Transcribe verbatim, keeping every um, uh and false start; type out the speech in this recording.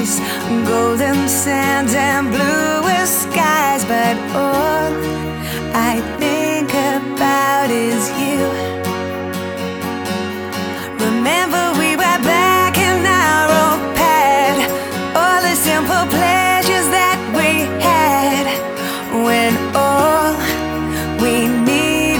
eyes, golden sand and bluest skies. But all I